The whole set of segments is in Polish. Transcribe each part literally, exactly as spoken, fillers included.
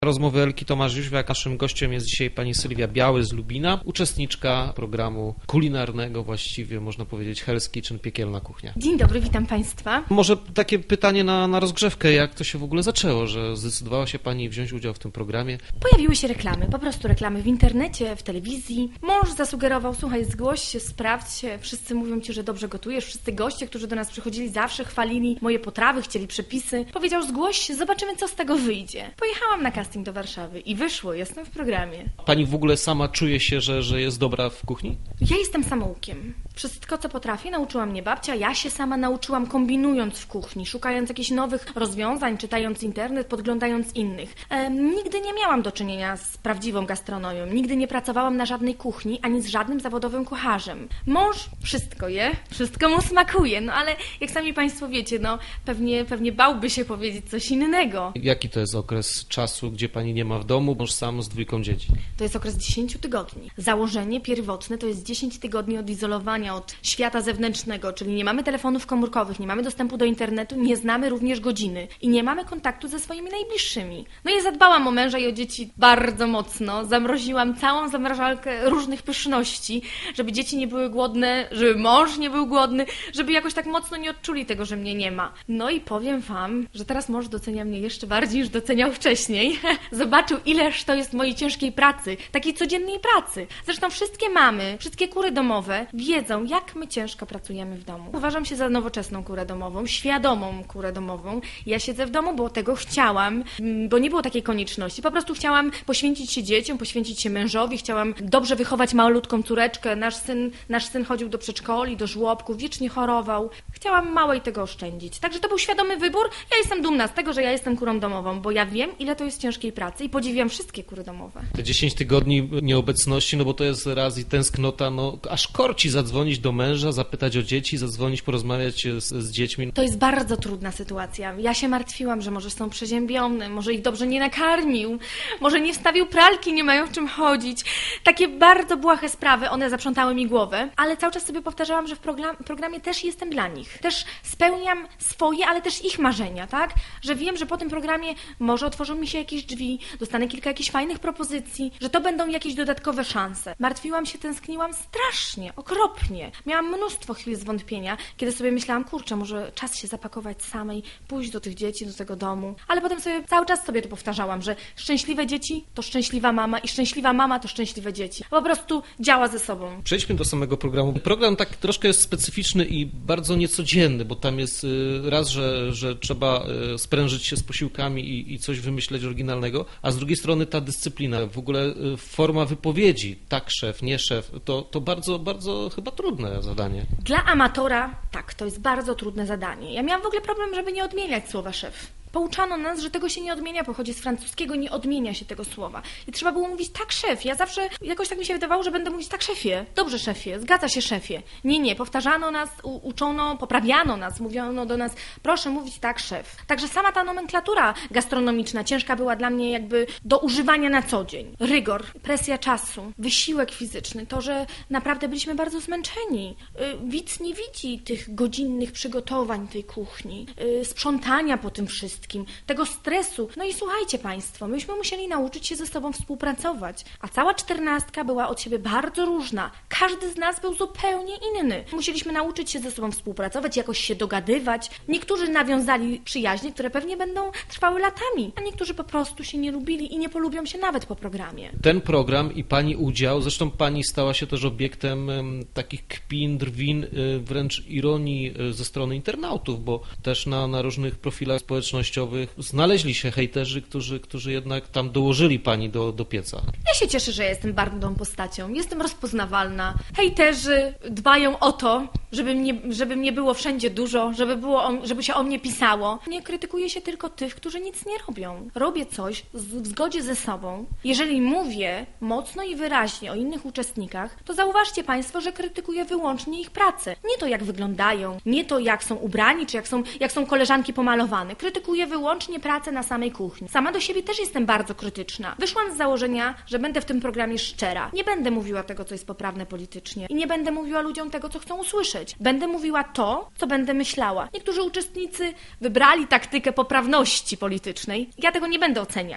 Rozmowy Elki Tomasz Jóźwiak. Naszym gościem jest dzisiaj pani Sylwia Biały z Lubina, uczestniczka programu kulinarnego, właściwie można powiedzieć Hell's Kitchen, piekielna kuchnia. Dzień dobry, witam państwa. Może takie pytanie na, na rozgrzewkę, jak to się w ogóle zaczęło, że zdecydowała się pani wziąć udział w tym programie? Pojawiły się reklamy, po prostu reklamy w internecie, w telewizji. Mąż zasugerował, słuchaj, zgłoś się, sprawdź się, wszyscy mówią ci, że dobrze gotujesz, wszyscy goście, którzy do nas przychodzili, zawsze chwalili moje potrawy, chcieli przepisy. Powiedział, zgłoś się, zobaczymy, co z tego wyjdzie. Pojechałam na casting do Warszawy i wyszło, jestem w programie. Pani w ogóle sama czuje się, że, że jest dobra w kuchni? Ja jestem samoukiem. Wszystko, co potrafię, nauczyła mnie babcia. Ja się sama nauczyłam kombinując w kuchni, szukając jakichś nowych rozwiązań, czytając internet, podglądając innych. E, nigdy nie miałam do czynienia z prawdziwą gastronomią. Nigdy nie pracowałam na żadnej kuchni, ani z żadnym zawodowym kucharzem. Mąż wszystko je, wszystko mu smakuje, no ale jak sami państwo wiecie, no pewnie, pewnie bałby się powiedzieć coś innego. Jaki to jest okres czasu, gdzie pani nie ma w domu, mąż sam z dwójką dzieci? To jest okres dziesięciu tygodni. Założenie pierwotne to jest dziesięć tygodni odizolowania od świata zewnętrznego, czyli nie mamy telefonów komórkowych, nie mamy dostępu do internetu, nie znamy również godziny i nie mamy kontaktu ze swoimi najbliższymi. No ja zadbałam o męża i o dzieci bardzo mocno, zamroziłam całą zamrażalkę różnych pyszności, żeby dzieci nie były głodne, żeby mąż nie był głodny, żeby jakoś tak mocno nie odczuli tego, że mnie nie ma. No i powiem wam, że teraz mąż docenia mnie jeszcze bardziej niż doceniał wcześniej. Zobaczył, ileż to jest mojej ciężkiej pracy, takiej codziennej pracy. Zresztą wszystkie mamy, wszystkie kury domowe wiedzą, jak my ciężko pracujemy w domu. Uważam się za nowoczesną kurę domową, świadomą kurę domową. Ja siedzę w domu, bo tego chciałam, bo nie było takiej konieczności. Po prostu chciałam poświęcić się dzieciom, poświęcić się mężowi, chciałam dobrze wychować malutką córeczkę. Nasz syn, nasz syn chodził do przedszkoli, do żłobków, wiecznie chorował. Chciałam małej tego oszczędzić. Także to był świadomy wybór. Ja jestem dumna z tego, że ja jestem kurą domową, bo ja wiem, ile to jest ciężkiej pracy i podziwiam wszystkie kury domowe. Te dziesięć tygodni nieobecności, no bo to jest raz i tęsknota, no aż korci zadzwonić do męża, zapytać o dzieci, zadzwonić, porozmawiać z, z dziećmi. To jest bardzo trudna sytuacja. Ja się martwiłam, że może są przeziębione, może ich dobrze nie nakarmił, może nie wstawił pralki, nie mają w czym chodzić. Takie bardzo błahe sprawy, one zaprzątały mi głowę, ale cały czas sobie powtarzałam, że w program, programie też jestem dla nich. Też spełniam swoje, ale też ich marzenia, tak? Że wiem, że po tym programie może otworzą mi się jakieś drzwi, dostanę kilka jakichś fajnych propozycji, że to będą jakieś dodatkowe szanse. Martwiłam się, tęskniłam strasznie, okropnie. Miałam mnóstwo chwil zwątpienia, kiedy sobie myślałam, kurczę, może czas się zapakować samej, pójść do tych dzieci, do tego domu. Ale potem sobie cały czas sobie to powtarzałam, że szczęśliwe dzieci to szczęśliwa mama i szczęśliwa mama to szczęśliwe dzieci. Po prostu działa ze sobą. Przejdźmy do samego programu. Program tak troszkę jest specyficzny i bardzo niecodzienny, bo tam jest raz, że, że trzeba sprężyć się z posiłkami i, i coś wymyśleć oryginalnego, a z drugiej strony ta dyscyplina, w ogóle forma wypowiedzi, tak szef, nie szef, to, to bardzo, bardzo chyba trudne zadanie. Dla amatora tak, to jest bardzo trudne zadanie. Ja miałam w ogóle problem, żeby nie odmieniać słowa szef. Pouczano nas, że tego się nie odmienia, pochodzi z francuskiego, nie odmienia się tego słowa. I trzeba było mówić tak, szef. Ja zawsze, jakoś tak mi się wydawało, że będę mówić tak, szefie. Dobrze, szefie, zgadza się, szefie. Nie, nie, powtarzano nas, u, uczono, poprawiano nas, mówiono do nas, proszę mówić tak, szef. Także sama ta nomenklatura gastronomiczna ciężka była dla mnie jakby do używania na co dzień. Rygor, presja czasu, wysiłek fizyczny, to, że naprawdę byliśmy bardzo zmęczeni. Widz nie widzi tych godzinnych przygotowań tej kuchni, sprzątania po tym wszystkim, tego stresu. No i słuchajcie państwo, myśmy musieli nauczyć się ze sobą współpracować, a cała czternastka była od siebie bardzo różna. Każdy z nas był zupełnie inny. Musieliśmy nauczyć się ze sobą współpracować, jakoś się dogadywać. Niektórzy nawiązali przyjaźnie, które pewnie będą trwały latami, a niektórzy po prostu się nie lubili i nie polubią się nawet po programie. Ten program i pani udział, zresztą pani stała się też obiektem um, takich kpin, drwin, y, wręcz ironii y, ze strony internautów, bo też na, na różnych profilach społecznościowych znaleźli się hejterzy, którzy, którzy jednak tam dołożyli pani do, do pieca. Ja się cieszę, że ja jestem barwną postacią. Jestem rozpoznawalna. Hejterzy dbają o to, żeby mnie, żeby mnie było wszędzie dużo, żeby, było o, żeby się o mnie pisało. Nie krytykuje się tylko tych, którzy nic nie robią. Robię coś w zgodzie ze sobą. Jeżeli mówię mocno i wyraźnie o innych uczestnikach, to zauważcie państwo, że krytykuję wyłącznie ich pracę. Nie to, jak wyglądają, nie to, jak są ubrani, czy jak są, jak są koleżanki pomalowane. Krytykuję wyłącznie pracę na samej kuchni. Sama do siebie też jestem bardzo krytyczna. Wyszłam z założenia, że będę w tym programie szczera. Nie będę mówiła tego, co jest poprawne politycznie i nie będę mówiła ludziom tego, co chcą usłyszeć. Będę mówiła to, co będę myślała. Niektórzy uczestnicy wybrali taktykę poprawności politycznej. Ja tego nie będę oceniać.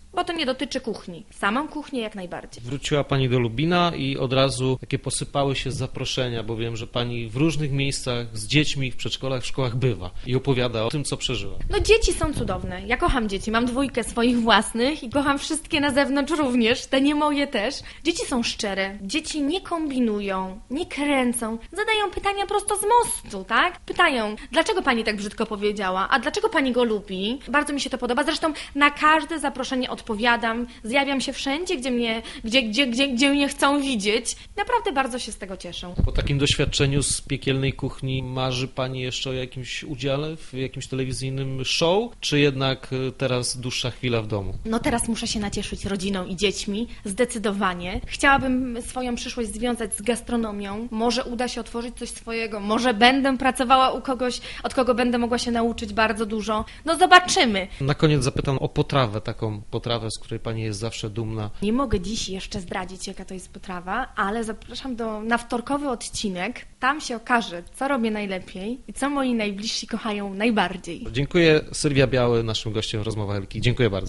bo to nie dotyczy kuchni. Samą kuchnię jak najbardziej. Wróciła Pani do Lubina i od razu takie posypały się zaproszenia, bo wiem, że Pani w różnych miejscach z dziećmi w przedszkolach, w szkołach bywa i opowiada o tym, co przeżyła. No dzieci są cudowne. Ja kocham dzieci. Mam dwójkę swoich własnych i kocham wszystkie na zewnątrz również, te nie moje też. Dzieci są szczere. Dzieci nie kombinują, nie kręcą. Zadają pytania prosto z mostu, tak? Pytają, dlaczego Pani tak brzydko powiedziała? A dlaczego Pani go lubi? Bardzo mi się to podoba. Zresztą na każde zaproszenie odpowiadam. Zjawiam się wszędzie, gdzie mnie, gdzie, gdzie, gdzie, gdzie mnie chcą widzieć. Naprawdę bardzo się z tego cieszę. Po takim doświadczeniu z piekielnej kuchni marzy Pani jeszcze o jakimś udziale w jakimś telewizyjnym show, czy jednak teraz dłuższa chwila w domu? No teraz muszę się nacieszyć rodziną i dziećmi, zdecydowanie. Chciałabym swoją przyszłość związać z gastronomią. Może uda się otworzyć coś swojego, może będę pracowała u kogoś, od kogo będę mogła się nauczyć bardzo dużo. No zobaczymy. Na koniec zapytam o potrawę, taką potrawę, z której Pani jest zawsze dumna. Nie mogę dziś jeszcze zdradzić, jaka to jest potrawa, ale zapraszam do, na wtorkowy odcinek. Tam się okaże, co robię najlepiej i co moi najbliżsi kochają najbardziej. Dziękuję. Sylwia Biały, naszym gościem w Rozmowach Elki. Dziękuję bardzo.